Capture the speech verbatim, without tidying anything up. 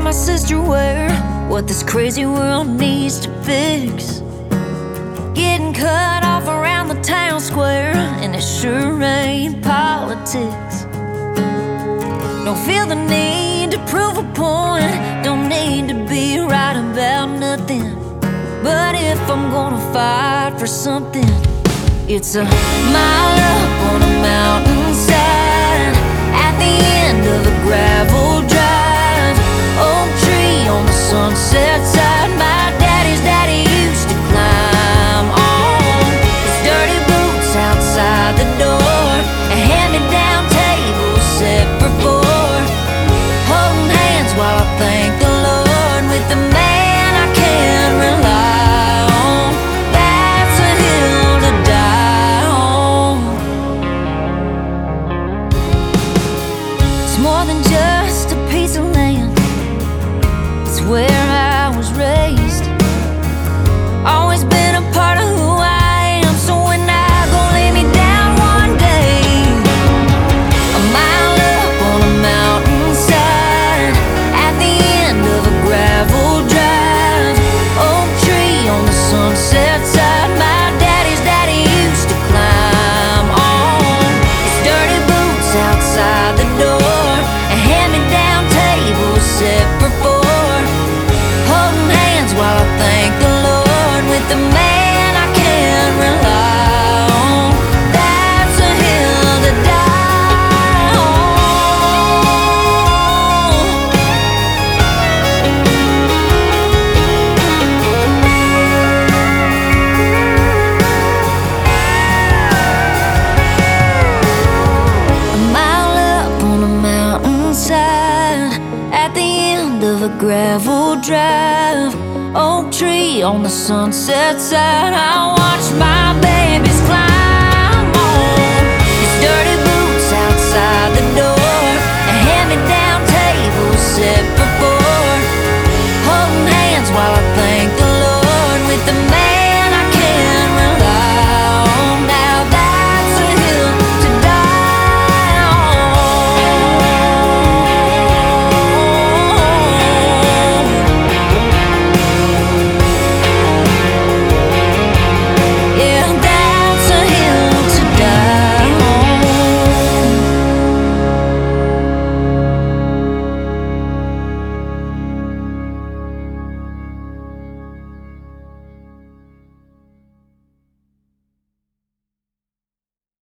my sister where what this crazy world needs to fix. Getting cut off around the town square, and it sure ain't politics. Don't feel the need to prove a point, don't need to be right about nothing. But if I'm gonna fight for something, it's a mile up on a mountainside, at the end of a gravel drive, oak tree on the sunset side. My daddy's daddy used to climb on his dirty boots outside the door, a hand-me-down table set for four, holding hands while I thank the Lord with the man I can rely on. That's a hill to die on. It's more than just a piece of land, it's where I was raised, always been a part of who I am. So when I go lay me down one day, a mile up on a mountainside, at the end of a gravel drive, oak tree on the sunset side. My daddy's daddy used to climb on his dirty boots outside the door, a hand-me-down table set for four, holding hands while I thank the Lord with the man I can rely on. That's a hill to die on. A mile up on a mountainside, at the end of a gravel drive, oak tree on the sunset side. I watch my babies climb on his dirty